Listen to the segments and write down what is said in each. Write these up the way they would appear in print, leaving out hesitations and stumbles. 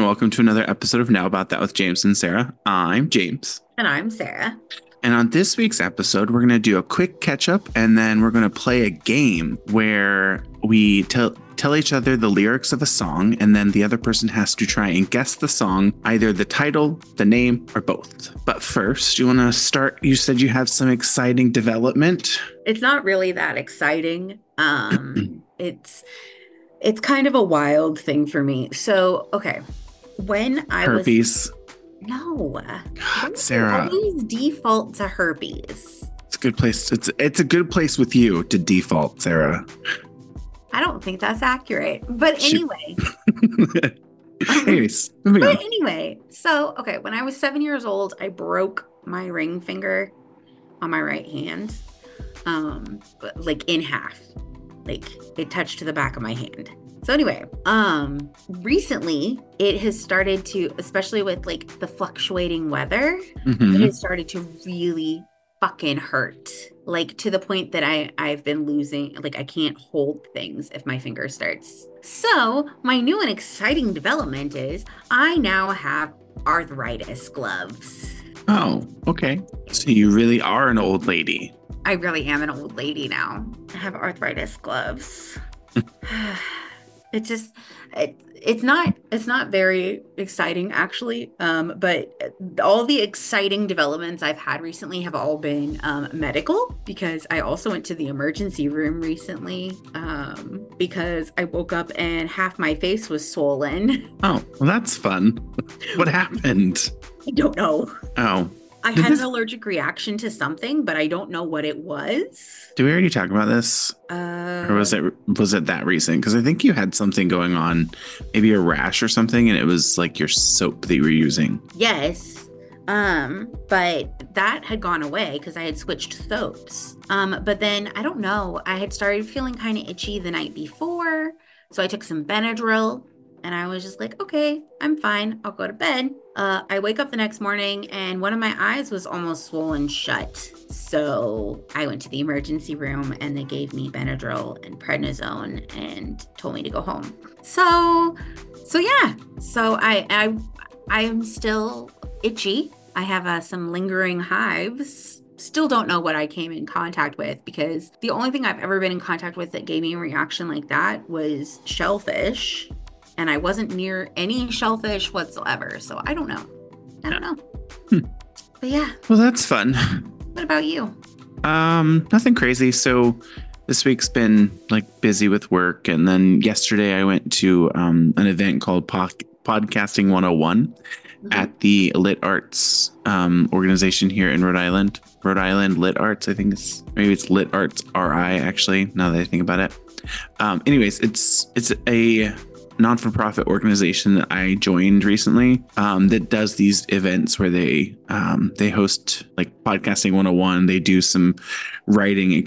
welcome to another episode of Now About That with James and Sarah. I'm James. And I'm Sarah. And on this week's episode, we're going to do a quick catch up and then we're going to play a game where we tell each other the lyrics of a song and then the other person has to try and guess the song, either the title, the name, or both. But first, you want to start? You said you have some exciting development. It's not really that exciting. It's kind of a wild thing for me. So, okay. When I Herpes. No. God, Sarah. Always default to herpes. It's a good place. It's a good place with you to default, Sarah. I don't think that's accurate. But anyway. Anyways, moving on. Anyway, so, okay, when I was 7 years old, I broke my ring finger on my right hand, like in half. Like it touched to the back of my hand. So anyway, recently it has started to, especially with like the fluctuating weather, it has started to really fucking hurt. Like to the point that I've been losing, like I can't hold things if my finger starts. So my new and exciting development is I now have arthritis gloves. Oh, okay. So you really are an old lady. I really am an old lady now. I have arthritis gloves. It's not very exciting actually. But all the exciting developments I've had recently have all been medical, because I also went to the emergency room recently because I woke up and half my face was swollen. Oh, well, that's fun. What happened? I don't know. Oh. I had an allergic reaction to something, but I don't know what it was. Did we already talk about this? Or was it that recent? Because I think you had something going on, maybe a rash or something, and it was like your soap that you were using. Yes. But that had gone away because I had switched soaps. But then I don't know. I had started feeling kind of itchy the night before. So I took some Benadryl. And I was just like, okay, I'm fine. I'll go to bed. I wake up the next morning and one of my eyes was almost swollen shut. So I went to the emergency room and they gave me Benadryl and prednisone and told me to go home. So yeah. So I'm still itchy. I have some lingering hives. Still don't know what I came in contact with, because the only thing I've ever been in contact with that gave me a reaction like that was shellfish. And I wasn't near any shellfish whatsoever. So I don't know. But yeah. Well, that's fun. What about you? Nothing crazy. So this week's been like busy with work. And then yesterday I went to an event called Podcasting 101 at the Lit Arts organization here in Rhode Island. Rhode Island Lit Arts, I think maybe it's Lit Arts RI actually, now that I think about it. Anyways, it's a non-for-profit organization that I joined recently that does these events where they host like Podcasting 101. They do some writing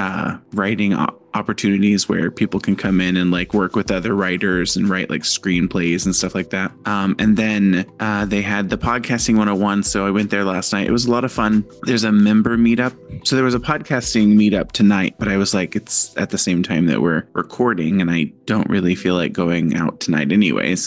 opportunities where people can come in and like work with other writers and write like screenplays and stuff like that. And then they had the Podcasting 101. So I went there last night. It was a lot of fun. There's a member meetup. So there was a podcasting meetup tonight, but I was like, it's at the same time that we're recording and I don't really feel like going out tonight anyways.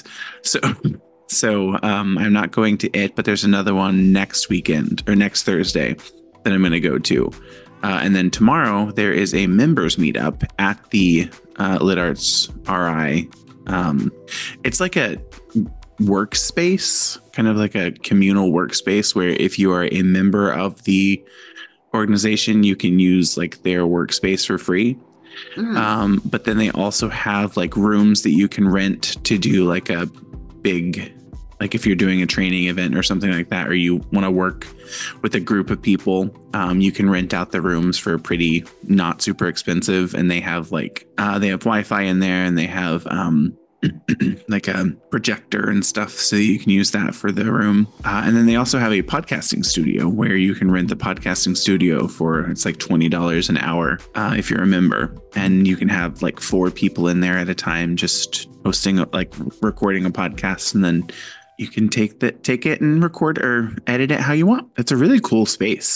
So I'm not going to it, but there's another one next weekend or next Thursday that I'm going to go to. And then tomorrow there is a members meetup at the Lit Arts RI. It's like a workspace, kind of like a communal workspace where if you are a member of the organization, you can use like their workspace for free. But then they also have like rooms that you can rent to do like a big, like if you're doing a training event or something like that, or you want to work with a group of people, you can rent out the rooms for pretty not super expensive. And they have like, they have Wi-Fi in there and they have like a projector and stuff. So you can use that for the room. And then they also have a podcasting studio where you can rent the podcasting studio for, it's like $20 an hour if you're a member. And you can have like 4 people in there at a time, just hosting, like recording a podcast, and then you can take it and record or edit it how you want. It's a really cool space.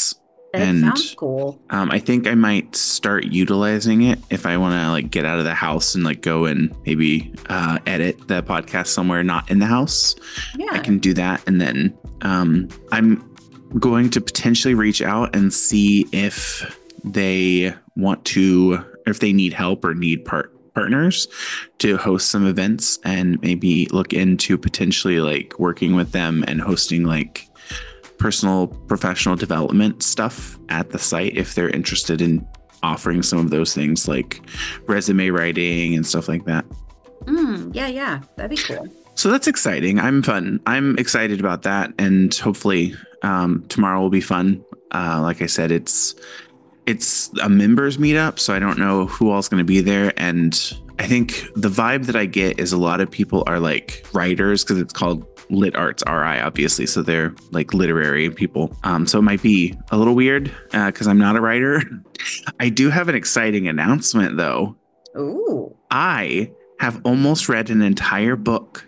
That And sounds cool. I think I might start utilizing it if I want to like get out of the house and like go and maybe edit the podcast somewhere not in the house. Yeah. I can do that. And then I'm going to potentially reach out and see if they want to, or if they need help or need partners to host some events, and maybe look into potentially like working with them and hosting like personal professional development stuff at the site if they're interested in offering some of those things like resume writing and stuff like that. Yeah, that'd be cool. So that's exciting. I'm excited about that, and hopefully tomorrow will be fun. Like I said, it's a members meetup, so I don't know who all's going to be there, and I think the vibe that I get is a lot of people are like writers, because it's called Lit Arts RI, obviously. So they're like literary people. So it might be a little weird because I'm not a writer. I do have an exciting announcement, though. Ooh. I have almost read an entire book.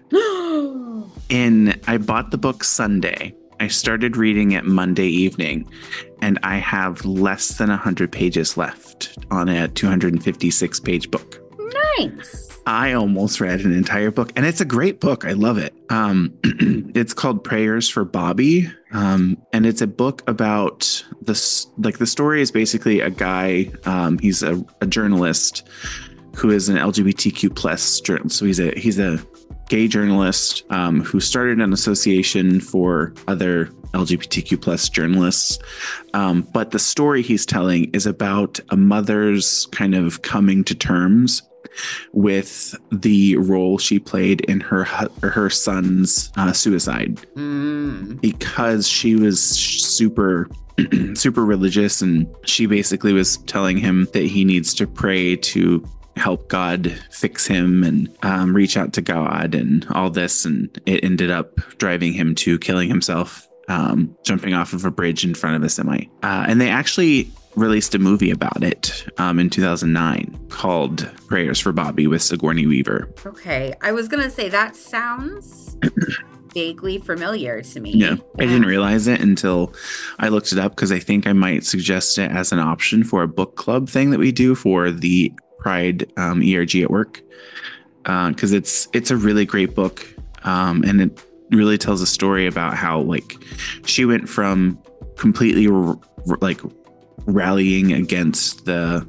I bought the book Sunday. I started reading it Monday evening, and I have less than 100 pages left on a 256-page book. Nice. I almost read an entire book, and it's a great book. I love it. It's called Prayers for Bobby. And it's a book about this, like the story is basically a guy. He's a journalist who is an LGBTQ plus journalist. So he's a gay journalist who started an association for other LGBTQ plus journalists. But the story he's telling is about a mother's kind of coming to terms with the role she played in her son's suicide, because she was super religious, and she basically was telling him that he needs to pray to help God fix him and reach out to God and all this, and it ended up driving him to killing himself, jumping off of a bridge in front of a semi. And they actually released a movie about it in 2009 called Prayers for Bobby with Sigourney Weaver. Okay. I was going to say that sounds vaguely familiar to me. Yeah. I didn't realize it until I looked it up, because I think I might suggest it as an option for a book club thing that we do for the Pride ERG at work. Because it's a really great book. And it really tells a story about how like she went from completely like rallying against the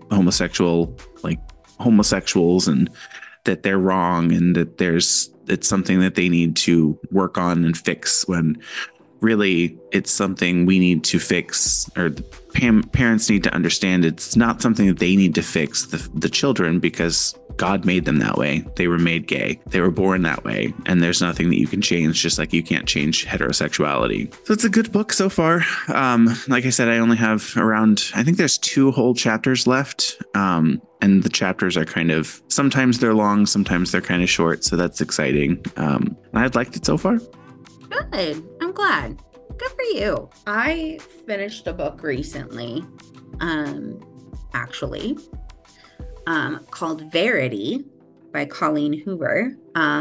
homosexuals and that they're wrong and that it's something that they need to work on and fix, when really it's something we need to fix, or the parents need to understand it's not something that they need to fix the children, because God made them that way. They were made gay. They were born that way. And there's nothing that you can change, just like you can't change heterosexuality. So it's a good book so far. Like I said, I only have I think there's 2 whole chapters left. And the chapters are kind of, sometimes they're long, sometimes they're kind of short. So that's exciting. I've liked it so far. Good. I'm glad. Good for you. I finished a book recently, actually. Called Verity by Colleen Hoover.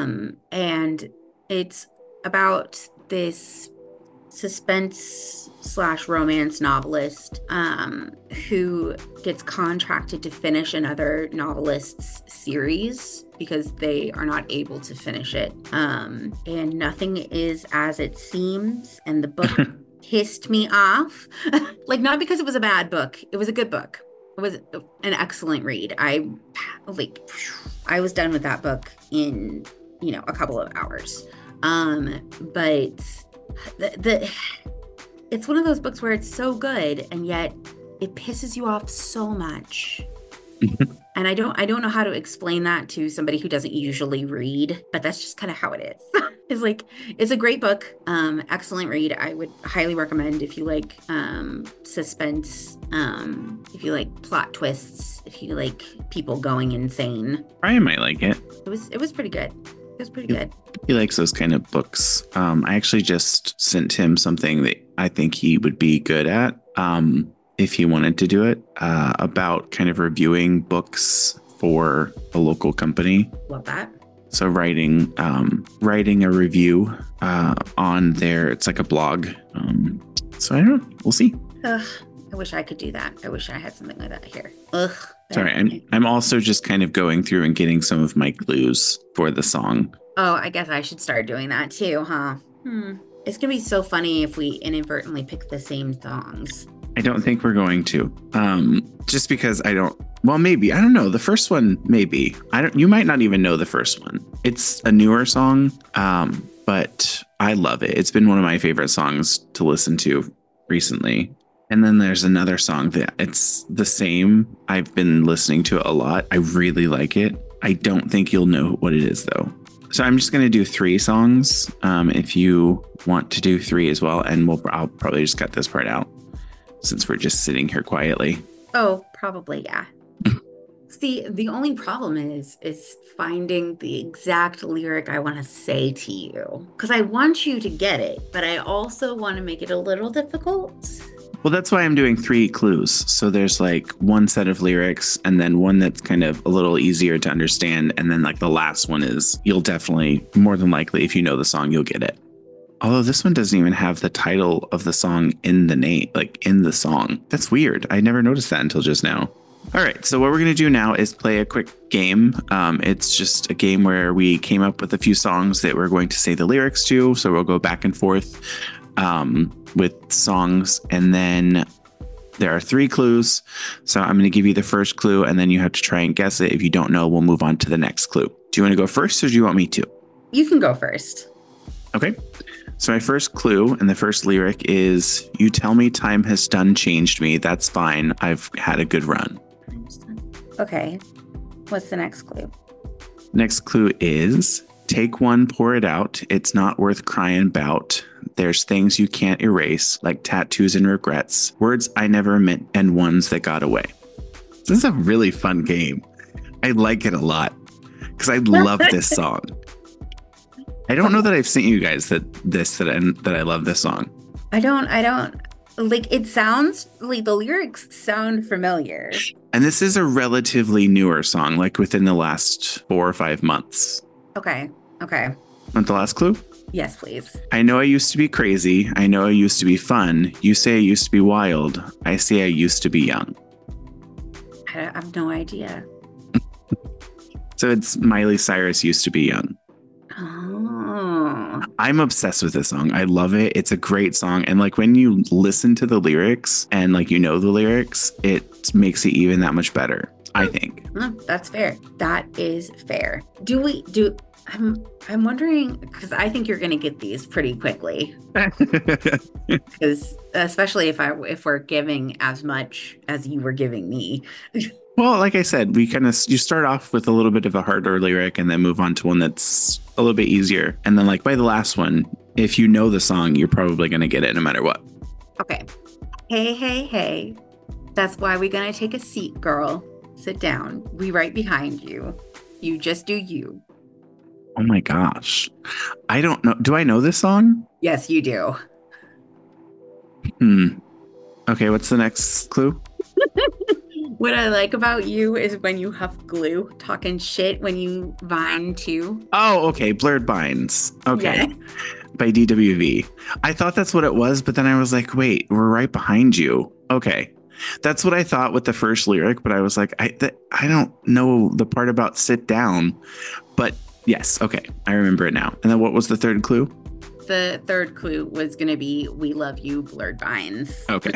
And it's about this suspense/romance novelist who gets contracted to finish another novelist's series because they are not able to finish it. And nothing is as it seems. And the book pissed me off. Like, not because it was a bad book. It was a good book. It was an excellent read. I was done with that book in, a couple of hours. But it's one of those books where it's so good and yet it pisses you off so much. And I don't know how to explain that to somebody who doesn't usually read, but that's just kind of how it is. It's a great book. Excellent read. I would highly recommend if you like suspense, if you like plot twists, if you like people going insane. Brian might like it. It was pretty good. It was pretty good. He likes those kind of books. I actually just sent him something that I think he would be good at. If he wanted to do it, about kind of reviewing books for a local company. Love that. So writing a review on it's like a blog. So I don't know. We'll see. Ugh, I wish I could do that. I wish I had something like that here. Ugh. Sorry, I'm also just kind of going through and getting some of my clues for the song. Oh, I guess I should start doing that too, huh? It's gonna be so funny if we inadvertently pick the same songs. I don't think we're going to. Just because I don't. Well, maybe. I don't know. The first one, maybe. You might not even know the first one. It's a newer song, but I love it. It's been one of my favorite songs to listen to recently. And then there's another song that it's the same. I've been listening to it a lot. I really like it. I don't think you'll know what it is, though. So I'm just going to do 3 songs if you want to do 3 as well. And I'll probably just cut this part out since we're just sitting here quietly. Oh, probably, yeah. See, the only problem is finding the exact lyric I want to say to you. Because I want you to get it, but I also want to make it a little difficult. Well, that's why I'm doing 3 clues. So there's like one set of lyrics and then one that's kind of a little easier to understand. And then like the last one is you'll definitely, more than likely, if you know the song, you'll get it. Although this one doesn't even have the title of the song in the name, like in the song. That's weird. I never noticed that until just now. All right. So what we're going to do now is play a quick game. It's just a game where we came up with a few songs that we're going to say the lyrics to. So we'll go back and forth with songs, and then there are 3 clues. So I'm going to give you the first clue, and then you have to try and guess it. If you don't know, we'll move on to the next clue. Do you want to go first, or do you want me to? You can go first. Okay. So my first clue and the first lyric is, "You tell me time has done changed me. That's fine. I've had a good run." Okay. What's the next clue? Next clue is, "Take one, pour it out. It's not worth crying about. There's things you can't erase, like tattoos and regrets, words I never meant, and ones that got away." This is a really fun game. I like it a lot because I love this song. I don't know that I've sent you guys that I love this song. I don't like, it sounds like the lyrics sound familiar. And this is a relatively newer song, like within the last 4 or 5 months. Okay. Want the last clue? Yes, please. "I know I used to be crazy. I know I used to be fun. You say I used to be wild. I say I used to be young." I have no idea. So it's Miley Cyrus, "Used to Be Young." Oh. I'm obsessed with this song. I love it. It's a great song. And like when you listen to the lyrics and like you know the lyrics, it makes it even that much better, I think. That's fair. That is fair. I'm wondering, because I think you're going to get these pretty quickly. Because especially if we're giving as much as you were giving me. Well, like I said, you start off with a little bit of a harder lyric and then move on to one that's a little bit easier. And then like by the last one, if you know the song, you're probably going to get it no matter what. Okay. Hey. That's why we're going to take a seat, girl. Sit down. We right behind you. You just do you. Oh my gosh. I don't know. Do I know this song? Yes, you do. Okay, what's the next clue? What I like about you is when you huff glue, talking shit when you vine too. Oh, okay. Blurred Vines. Okay. Yeah. By DWV. I thought that's what it was, but then I was like, wait, we're right behind you. Okay. That's what I thought with the first lyric, but I was like, I don't know the part about sit down. But yes, okay. I remember it now. And then what was the third clue? The third clue was going to be "We love you, Blurred Vines." Okay.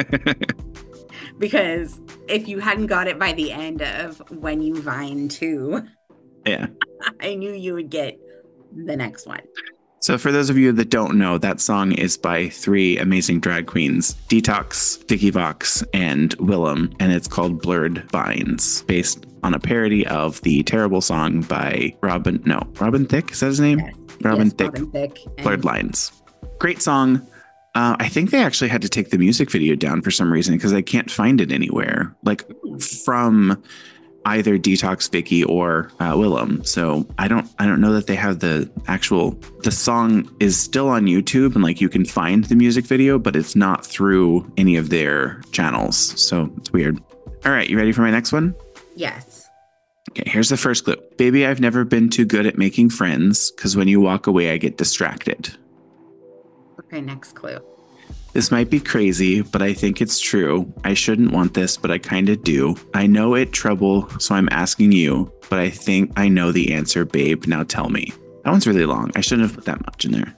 Because if you hadn't got it by the end of "When You Vine Too," Yeah. I knew you would get the next one. So for those of you that don't know, that song is by 3 amazing drag queens, Detox, Vicky Vox, and Willem, and it's called Blurred Vines, based on a parody of the terrible song by Robin Thicke, is that his name? Yes. Robin Yes, Thicke, Blurred Lines. Great song. I think they actually had to take the music video down for some reason because I can't find it anywhere, like from either Detox, Vicky, or Willem. So I don't know that they have the song is still on YouTube and like you can find the music video, but it's not through any of their channels. So it's weird. All right, you ready for my next one? Yes. Okay, here's the first clue. "Baby, I've never been too good at making friends because when you walk away, I get distracted." Okay, next clue. This might be crazy, but I think it's true. I shouldn't want this, but I kind of do. I know it trouble, so I'm asking you, but I think I know the answer, babe. Now tell me. That one's really long. I shouldn't have put that much in there.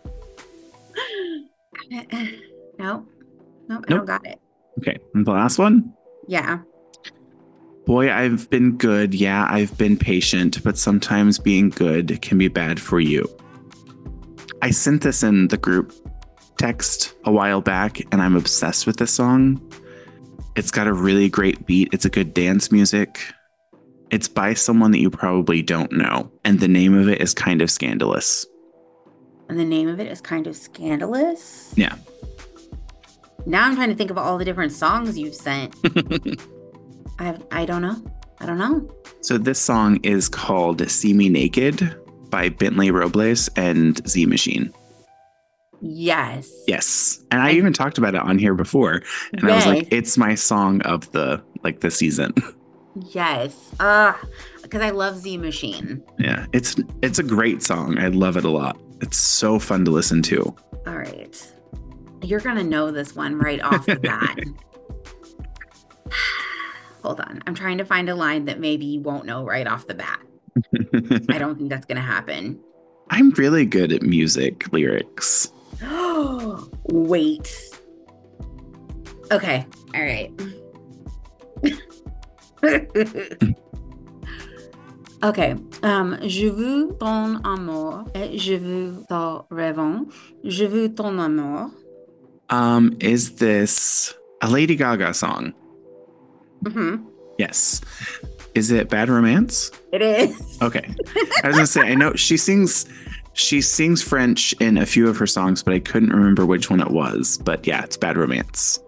Nope. I Nope. don't got it. Okay, and the last one? Yeah. Boy, I've been good. Yeah, I've been patient, but sometimes being good can be bad for you. I sent this in the group text a while back, and I'm obsessed with this song. It's got a really great beat. It's a good dance music. It's by someone that you probably don't know, and the name of it is Kind of Scandalous. And the name of it is Kind of Scandalous. Yeah. Now I'm trying to think of all the different songs you've sent. I don't know. So this song is called See Me Naked by Bentley Robles and Z Machine. Yes. Yes. And I even talked about it on here before. And I was like, Yes. it's my song of the season. Yes. Because I love Z Machine. Yeah. It's a great song. I love it a lot. It's so fun to listen to. All right. You're going to know this one right off the bat. Hold on. I'm trying to find a line that maybe you won't know right off the bat. I don't think that's going to happen. I'm really good at music lyrics. Wait. Okay. All right. Okay. Je veux ton amour et je veux ta revanche. Je veux ton amour. Is this a Lady Gaga song? Mm-hmm. Yes. Is it Bad Romance? It is. Okay. I was gonna say, I know she sings French in a few of her songs, but I couldn't remember which one it was. But yeah, it's Bad Romance.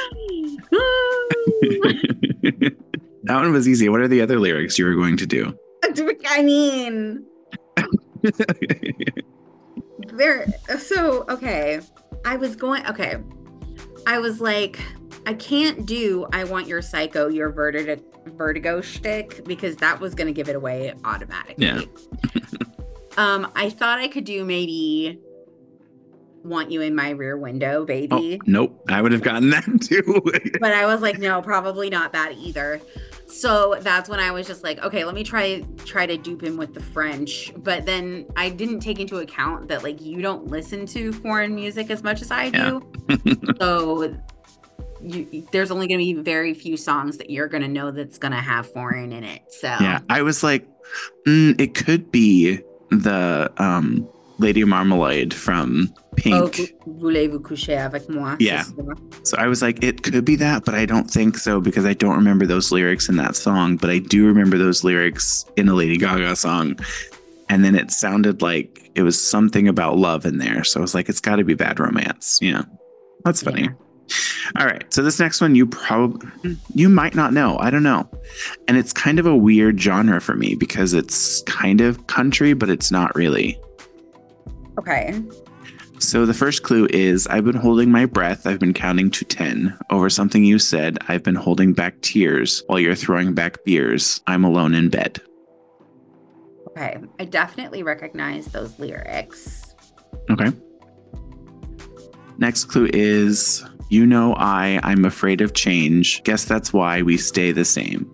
That one was easy. What are the other lyrics you were going to do? I mean, okay. I was like, I can't do I Want Your Psycho, Your Vertigo shtick, because that was going to give it away automatically. Yeah. I thought I could do maybe Want You in My Rear Window, Baby. Oh, nope. I would have gotten that too. But I was like, no, probably not that either. So that's when I was just like, okay, let me try to dupe him with the French. But then I didn't take into account that like you don't listen to foreign music as much as I do. So there's only going to be very few songs that you're going to know that's going to have foreign in it. So yeah, I was like, it could be the Lady Marmalade from Pink. Oh, voulez-vous coucher avec moi? Yeah. So I was like, it could be that, but I don't think so because I don't remember those lyrics in that song, but I do remember those lyrics in a Lady Gaga song. And then it sounded like it was something about love in there. So I was like, it's got to be Bad Romance. Yeah. That's funny. Yeah. All right. So this next one, you might not know. I don't know. And it's kind of a weird genre for me because it's kind of country, but it's not really. Okay. So the first clue is I've been holding my breath. I've been counting to 10 over something you said. I've been holding back tears while you're throwing back beers. I'm alone in bed. Okay. I definitely recognize those lyrics. Okay. Next clue is you know I'm afraid of change. Guess that's why we stay the same.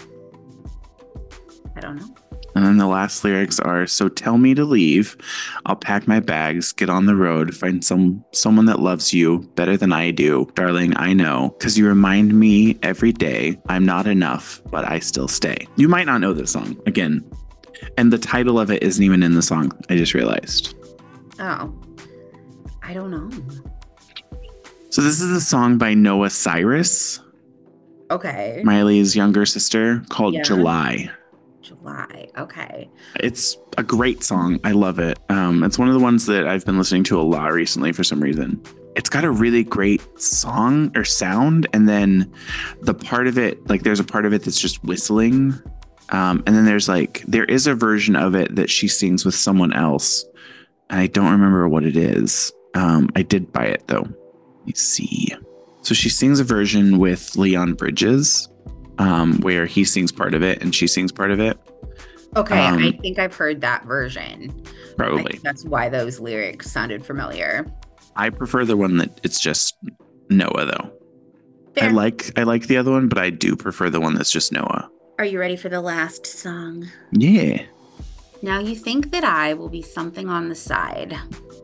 I don't know. And then the last lyrics are, so tell me to leave. I'll pack my bags, get on the road, find someone that loves you better than I do. Darling, I know, because you remind me every day I'm not enough, but I still stay. You might not know this song, again. And the title of it isn't even in the song, I just realized. Oh, I don't know. So this is a song by Noah Cyrus. Okay. Miley's younger sister, called July. July. Okay. It's a great song. I love it. It's one of the ones that I've been listening to a lot recently for some reason. It's got a really great song or sound. And then the part of it, like there's a part of it that's just whistling. And then there is a version of it that she sings with someone else. And I don't remember what it is. I did buy it though. Let me see. So she sings a version with Leon Bridges. Where he sings part of it and she sings part of it. Okay, I think I've heard that version. Probably. That's why those lyrics sounded familiar. I prefer the one that it's just Noah though. Fair. I like the other one, but I do prefer the one that's just Noah. Are you ready for the last song? Yeah. Now you think that I will be something on the side.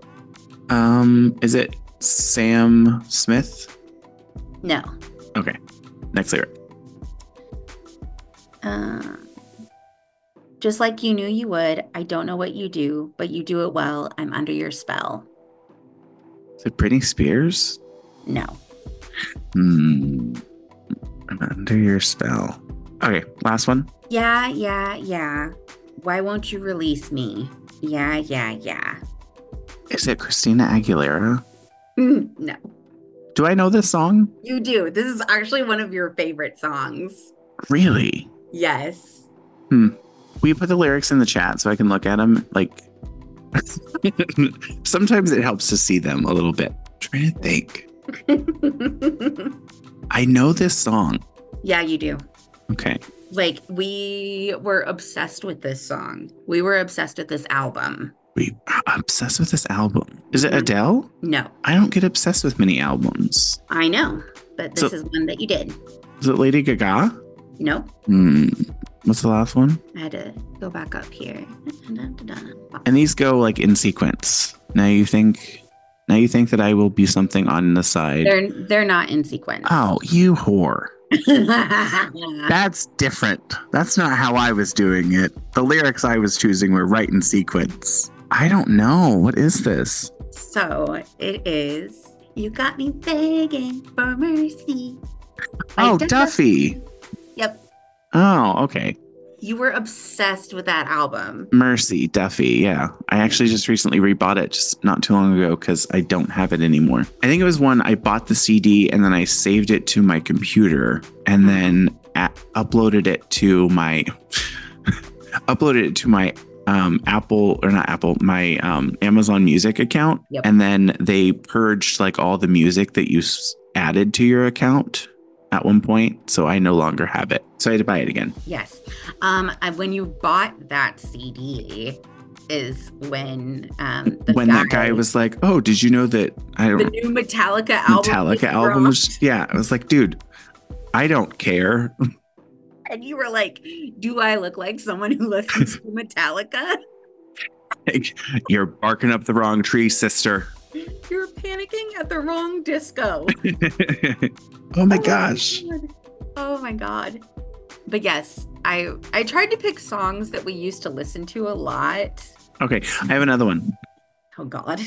Is it Sam Smith? No. Okay. Next lyric. Just like you knew you would, I don't know what you do, but you do it well. I'm under your spell. Is it Britney Spears? No. I'm under your spell. Okay, last one. Yeah. Why won't you release me? Yeah. Is it Christina Aguilera? No. Do I know this song? You do. This is actually one of your favorite songs. Really? Yes. Will you put the lyrics in the chat so I can look at them? Like, sometimes it helps to see them a little bit. I'm trying to think. I know this song. Yeah, you do. Okay. Like, we were obsessed with this song. We were obsessed with this album. We are obsessed with this album. Is it Adele? No. I don't get obsessed with many albums. I know, but this is one that you did. Is it Lady Gaga? No. What's the last one? I had to go back up here. And these go like in sequence. Now you think that I will be something on the side. They're not in sequence. Oh, you whore. That's different. That's not how I was doing it. The lyrics I was choosing were right in sequence. I don't know. What is this? So it is You Got Me Begging for Mercy. Oh, Duffy. Yep. Oh, okay. You were obsessed with that album. Mercy, Duffy. Yeah. I actually just recently rebought it just not too long ago because I don't have it anymore. I think it was one I bought the CD and then I saved it to my computer and then uploaded it to my Amazon Music account. Yep. And then they purged like all the music that you added to your account at one point, so I no longer have it. So I had to buy it again. Yes. When you bought that CD is when that guy was like, "Oh, did you know that the new Metallica album was yeah." I was like, "Dude, I don't care." And you were like, "Do I look like someone who listens to Metallica?" You're barking up the wrong tree, sister. You're panicking at the wrong disco. Oh my gosh. Oh my God. But yes, I tried to pick songs that we used to listen to a lot. Okay, I have another one. Oh God.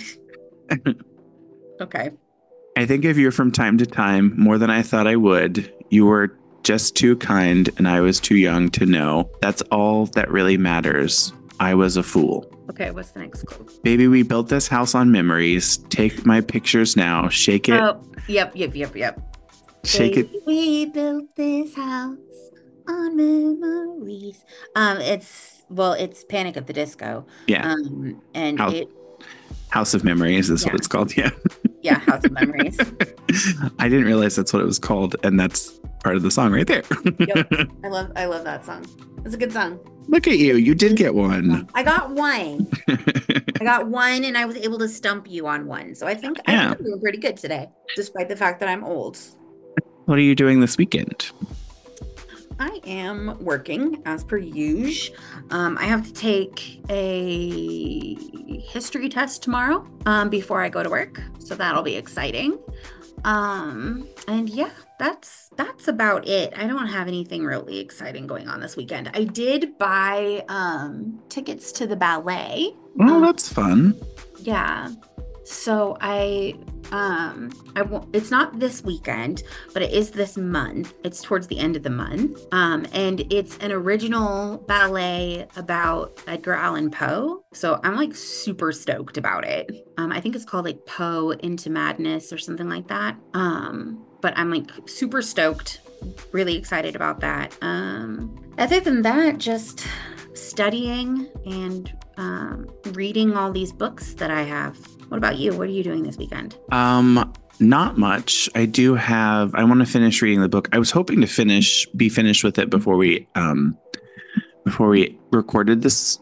Okay. I think of you from time to time more than I thought I would. You were just too kind and I was too young to know. That's all that really matters. I was a fool. Okay, what's the next clue? Baby, we built this house on memories. Take my pictures now. Shake it. Oh, yep. Shake Baby, it. We built this house on memories. It's Panic at the Disco. Yeah. And House of Memories is what it's called. Yeah. Yeah, House of Memories. I didn't realize that's what it was called, and that's part of the song right there. Yep. I love that song. It's a good song. Look at you. You did get one. I got one. And I was able to stump you on one. So I think I'm doing pretty good today, despite the fact that I'm old. What are you doing this weekend? I am working as per usual. I have to take a history test tomorrow before I go to work. So that'll be exciting. And yeah, that's about it. I don't have anything really exciting going on this weekend. I did buy tickets to the ballet. Oh, that's fun. Yeah. So I won't, it's not this weekend, but it is this month. It's towards the end of the month. And it's an original ballet about Edgar Allan Poe. So I'm like super stoked about it. I think it's called like Poe into Madness or something like that. But I'm like super stoked, really excited about that. Other than that, just studying and reading all these books that I have. What about you? What are you doing this weekend? Not much. I want to finish reading the book. I was hoping to be finished with it before we recorded this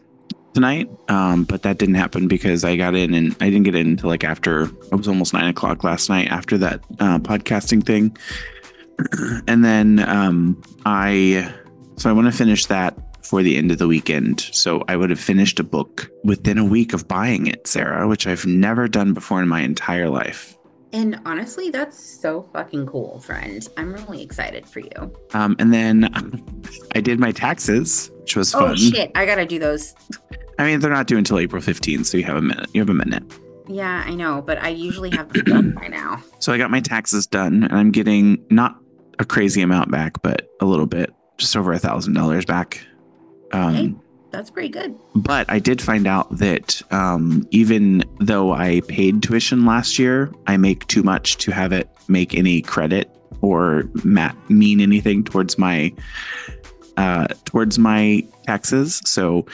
tonight. But that didn't happen because I got in and I didn't get in until like after it was almost 9 o'clock last night after that podcasting thing. And then I want to finish that for the end of the weekend. So I would have finished a book within a week of buying it, Sarah, which I've never done before in my entire life. And honestly, that's so fucking cool, friend. I'm really excited for you. And then I did my taxes, which was fun. Oh shit, I gotta do those. I mean, they're not due until April 15th, so you have a minute. You have a minute. Yeah, I know, but I usually have them done by now. So I got my taxes done, and I'm getting not a crazy amount back, but a little bit, just over $1,000 back. Hey, that's pretty good. But I did find out that even though I paid tuition last year, I make too much to have it make any credit or mean anything towards my taxes. So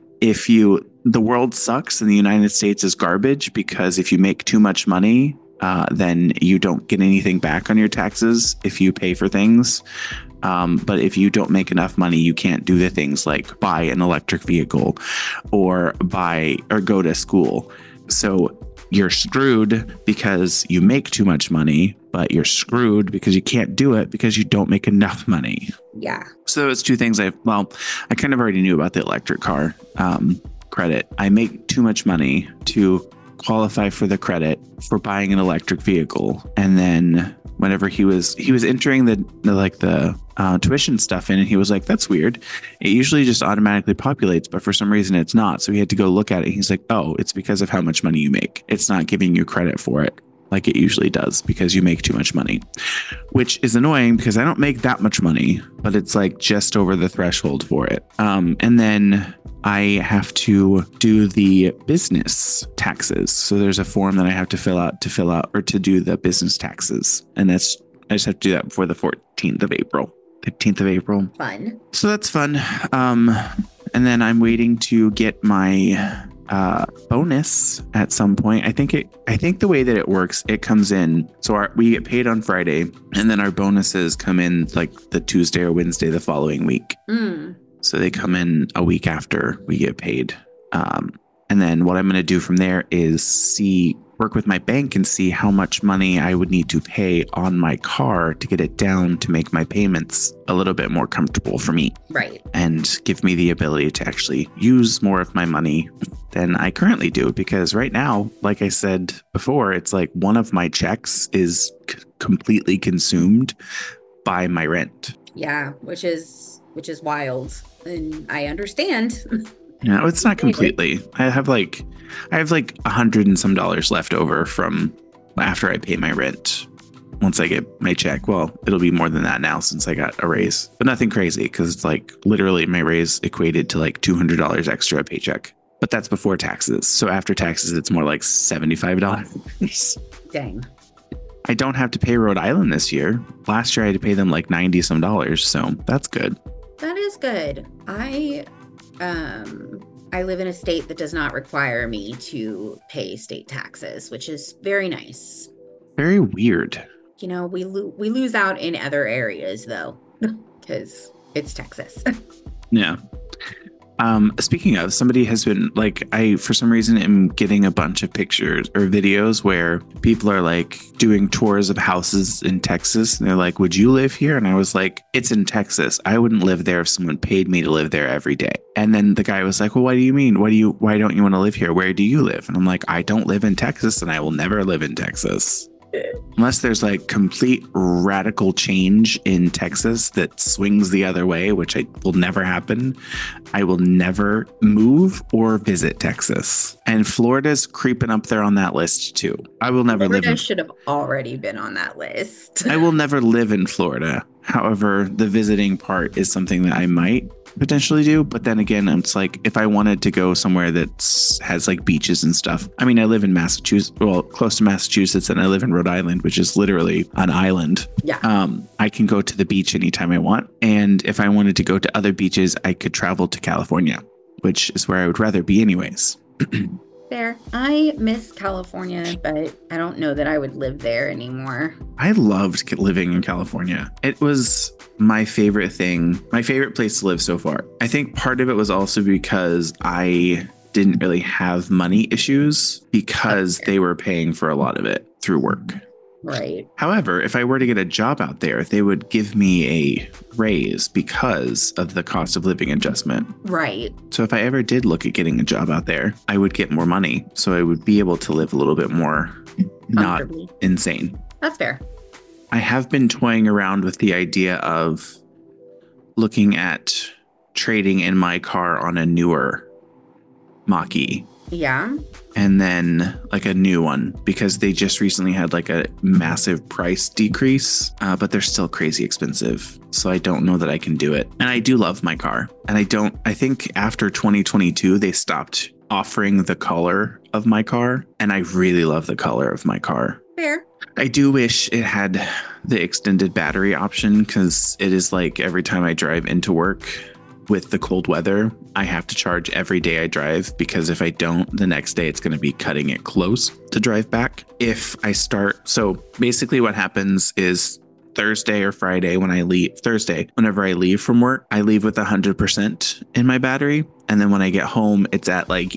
the world sucks and the United States is garbage because if you make too much money, then you don't get anything back on your taxes if you pay for things. But if you don't make enough money, you can't do the things like buy an electric vehicle or go to school. So you're screwed because you make too much money, but you're screwed because you can't do it because you don't make enough money. Yeah. So it's two things I kind of already knew about the electric car credit. I make too much money to qualify for the credit for buying an electric vehicle. And then whenever he was entering the tuition stuff in, and he was like, that's weird. It usually just automatically populates, but for some reason it's not. So he had to go look at it. He's like, oh, it's because of how much money you make. It's not giving you credit for it like it usually does because you make too much money, which is annoying because I don't make that much money, but it's like just over the threshold for it. And then I have to do the business taxes. So there's a form that I have to fill out or to do the business taxes. And I just have to do that before the 15th of April. Fun. So that's fun. And then I'm waiting to get my bonus at some point. I think the way that it works, it comes in. So we get paid on Friday, and then our bonuses come in like the Tuesday or Wednesday the following week. So they come in a week after we get paid. And then what I'm going to do from there is work with my bank and see how much money I would need to pay on my car to get it down to make my payments a little bit more comfortable for me. Right. And give me the ability to actually use more of my money than I currently do. Because right now, like I said before, it's like one of my checks is completely consumed by my rent. Yeah, which is wild. And I understand. No, it's not completely. I have like $100 and some left over from after I pay my rent. Once I get my check, well, it'll be more than that now since I got a raise, but nothing crazy because it's like literally my raise equated to like $200 extra a paycheck. But that's before taxes. So after taxes, it's more like $75. Dang. I don't have to pay Rhode Island this year. Last year I had to pay them like $90 some. So that's good. That is good. I live in a state that does not require me to pay state taxes, which is very nice. Very weird. You know, we lose out in other areas though, because it's Texas. Yeah. Speaking of, somebody has been like, I, for some reason, am getting a bunch of pictures or videos where people are like doing tours of houses in Texas. And they're like, would you live here? And I was like, it's in Texas. I wouldn't live there if someone paid me to live there every day. And then the guy was like, well, what do you mean? Why don't you want to live here? Where do you live? And I'm like, I don't live in Texas and I will never live in Texas. Unless there's like complete radical change in Texas that swings the other way, which will never happen. I will never move or visit Texas. And Florida's creeping up there on that list too. I will never live in. Should have already been on that list. I will never live in Florida. However, the visiting part is something that I might potentially do. But then again, it's like if I wanted to go somewhere that has like beaches and stuff. I mean, I live in Massachusetts, well, close to Massachusetts, and I live in Rhode Island, which is literally an island. Yeah. I can go to the beach anytime I want. And if I wanted to go to other beaches, I could travel to California, which is where I would rather be anyways. Fair. I miss California, but I don't know that I would live there anymore. I loved living in California. It was my favorite thing, my favorite place to live so far. I think part of it was also because I didn't really have money issues because they were paying for a lot of it through work. Right. However, if I were to get a job out there, they would give me a raise because of the cost of living adjustment. Right. So if I ever did look at getting a job out there, I would get more money. So I would be able to live a little bit more not insane. That's fair. I have been toying around with the idea of looking at trading in my car on a newer Mach-E. Yeah. And then like a new one, because they just recently had like a massive price decrease, but they're still crazy expensive. So I don't know that I can do it. And I do love my car. And I think after 2022, they stopped offering the color of my car. And I really love the color of my car. Fair. I do wish it had the extended battery option, because it is like every time I drive into work with the cold weather, I have to charge every day I drive, because if I don't, the next day it's going to be cutting it close to drive back. If I start, so basically what happens is Thursday or Friday when I leave, Thursday, whenever I leave from work, I leave with 100% in my battery. And then when I get home, it's at like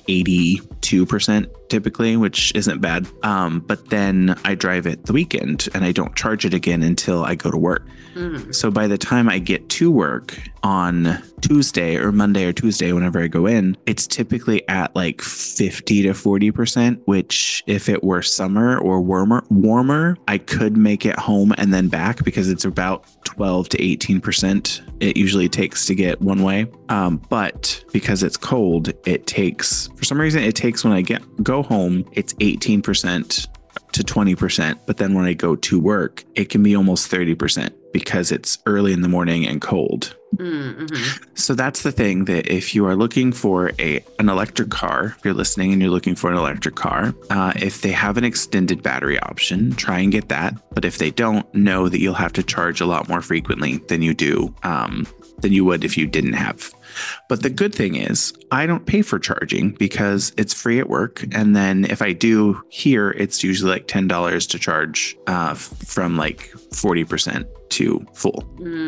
82% typically, which isn't bad. But then I drive it the weekend and I don't charge it again until I go to work. So by the time I get to work on Tuesday or Monday or Tuesday, whenever I go in, it's typically at like 50 to 40%, which if it were summer or warmer, I could make it home and then back, because it's about 12 to 18% it usually takes to get one way. But because it's cold, it takes, for some reason, it takes when I go home, it's 18% to 20%. But then when I go to work, it can be almost 30% because it's early in the morning and cold. So that's the thing, that if you are looking for an electric car, if you're listening and you're looking for an electric car, if they have an extended battery option, try and get that. But if they don't, know that you'll have to charge a lot more frequently than you would if you didn't have. But the good thing is I don't pay for charging because it's free at work. And then if I do here, it's usually like $10 to charge from like 40% to full.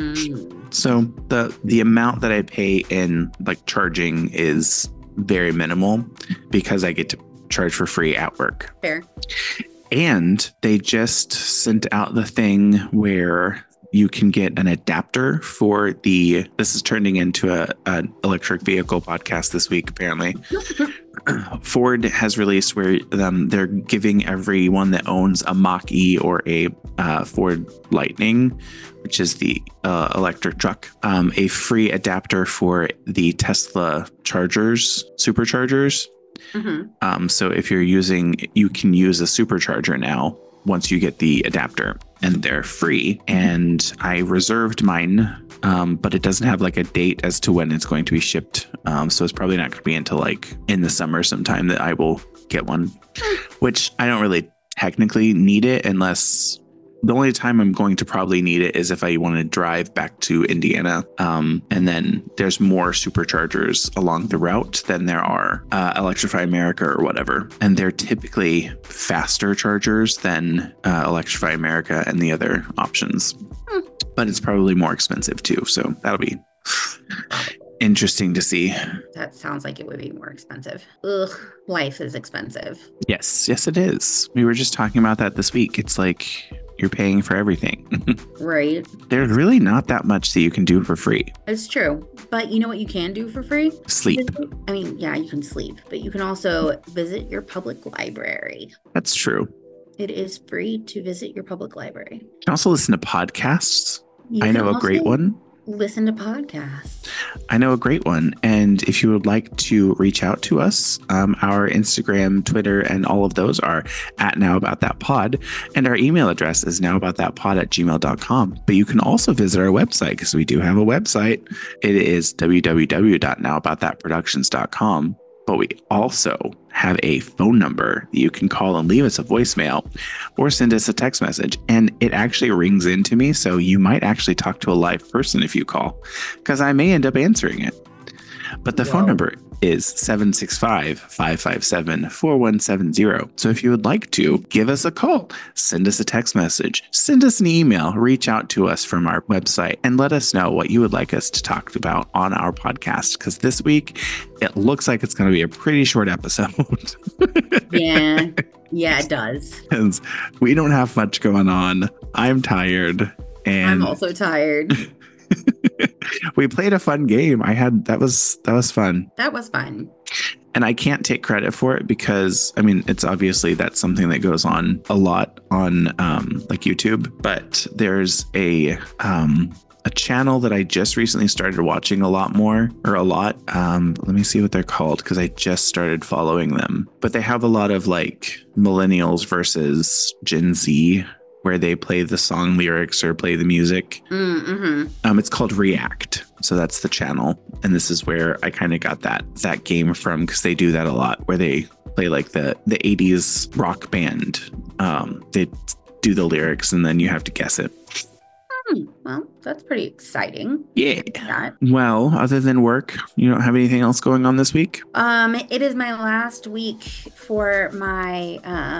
So the amount that I pay in like charging is very minimal because I get to charge for free at work. Fair. And they just sent out the thing where you can get an adapter for this is turning into an electric vehicle podcast this week, apparently. Ford has released where they're giving everyone that owns a Mach-E or a Ford Lightning, which is the electric truck, a free adapter for the Tesla superchargers. So if you can use a supercharger now once you get the adapter, and they're free. And I reserved mine, but it doesn't have like a date as to when it's going to be shipped. So it's probably not going to be until like in the summer sometime that I will get one, which I don't really technically need it, unless the only time I'm going to probably need it is if I want to drive back to Indiana. And then there's more superchargers along the route than there are Electrify America or whatever. And they're typically faster chargers than Electrify America and the other options. But it's probably more expensive too. So that'll be interesting to see. That sounds like it would be more expensive. Ugh, life is expensive. Yes, it is. We were just talking about that this week. It's like you're paying for everything. Right. There's really not that much that you can do for free. It's true. But you know what you can do for free? Sleep. I mean, yeah, you can sleep, but you can also visit your public library. That's true. It is free to visit your public library. You can also listen to podcasts. I know a great one. Listen to podcasts. I know a great one. And if you would like to reach out to us, our Instagram, Twitter, and all of those are at NowAboutThatPod. And our email address is nowaboutthatpod@gmail.com. But you can also visit our website, because we do have a website. It is www.nowaboutthatproductions.com. But we also have a phone number that you can call and leave us a voicemail or send us a text message. And it actually rings into me. So you might actually talk to a live person if you call, because I may end up answering it. But the phone number is 765-557-4170. So if you would like to, give us a call, send us a text message, send us an email, reach out to us from our website, and let us know what you would like us to talk about on our podcast. Because this week, it looks like it's going to be a pretty short episode. Yeah, it does. Because we don't have much going on. I'm tired. And I'm also tired. we played a fun game. That was fun. That was fun. And I can't take credit for it because, I mean, it's obviously that's something that goes on a lot on like YouTube. But there's a channel that I just recently started watching a lot. Let me see what they're called because I just started following them. But they have a lot of like millennials versus Gen Z, where they play the song lyrics or play the music. Mm-hmm. It's called React. So that's the channel. And this is where I kind of got that game from, because they do that a lot, where they play like the 80s rock band. They do the lyrics and then you have to guess it. Well, that's pretty exciting. Yeah. Well, other than work, you don't have anything else going on this week? It is my last week for my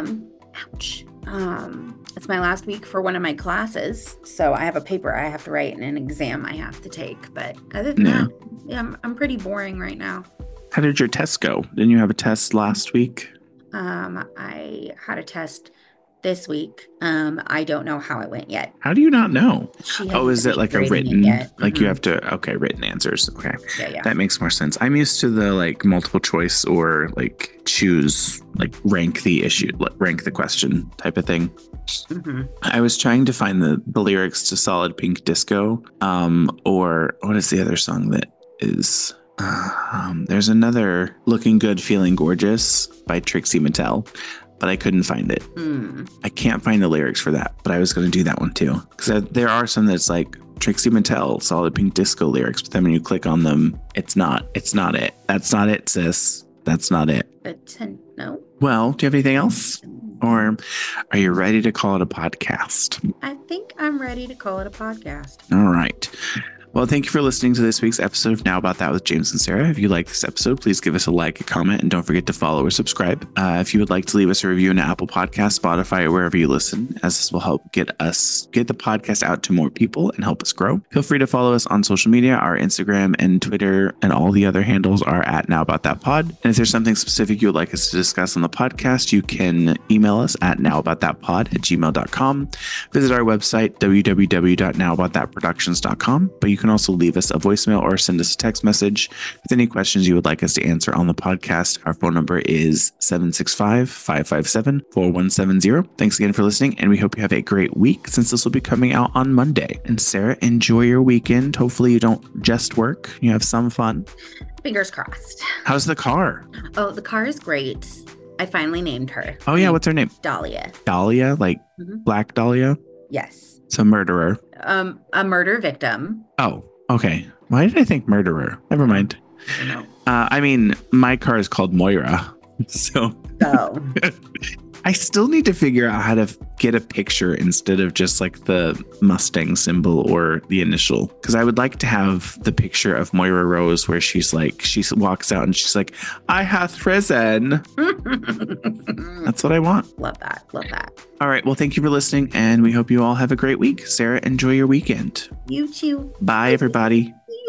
it's my last week for one of my classes. So I have a paper I have to write and an exam I have to take. But other than that, yeah, I'm pretty boring right now. How did your test go? Didn't you have a test last week? I had a test this week. I don't know how it went yet. How do you not know? Oh, is it like a written, like you have to, written answers. Okay. Yeah. That makes more sense. I'm used to the like multiple choice or like choose, like rank the question type of thing. Mm-hmm. I was trying to find the lyrics to Solid Pink Disco, or what is the other song that is, there's another Looking Good, Feeling Gorgeous by Trixie Mattel, but I couldn't find it. I can't find the lyrics for that, but I was going to do that one too. Because there are some that's like Trixie Mattel, Solid Pink Disco lyrics, but then when you click on them, it's not it. That's not it, sis. That's not it. But no. Well, do you have anything else? Or are you ready to call it a podcast? I think I'm ready to call it a podcast. All right. Well, thank you for listening to this week's episode of Now About That with James and Sarah. If you like this episode, please give us a like, a comment, and don't forget to follow or subscribe. If you would like to leave us a review on Apple Podcasts, Spotify, or wherever you listen, as this will help get the podcast out to more people and help us grow. Feel free to follow us on social media. Our Instagram and Twitter and all the other handles are at Now About That Pod. And if there's something specific you would like us to discuss on the podcast, you can email us at nowaboutthatpod@gmail.com. Visit our website, www.nowaboutthatproductions.com. But you can also leave us a voicemail or send us a text message with any questions you would like us to answer on the podcast. Our phone number is 765-557-4170. Thanks again for listening, and we hope you have a great week since this will be coming out on Monday. And Sarah, enjoy your weekend. Hopefully you don't just work. You have some fun. Fingers crossed. How's the car? Oh, the car is great. I finally named her. Oh, yeah. What's her name? Dahlia. Dahlia? Like Black Dahlia? Yes. It's a murderer. A murder victim. Oh, okay. Why did I think murderer? Never mind. I mean, my car is called Moira. So I still need to figure out how to get a picture instead of just like the Mustang symbol or the initial. Because I would like to have the picture of Moira Rose where she walks out and she's like, I hath risen. That's what I want. Love that. All right. Well, thank you for listening, and we hope you all have a great week. Sarah, enjoy your weekend. You too. Bye, everybody.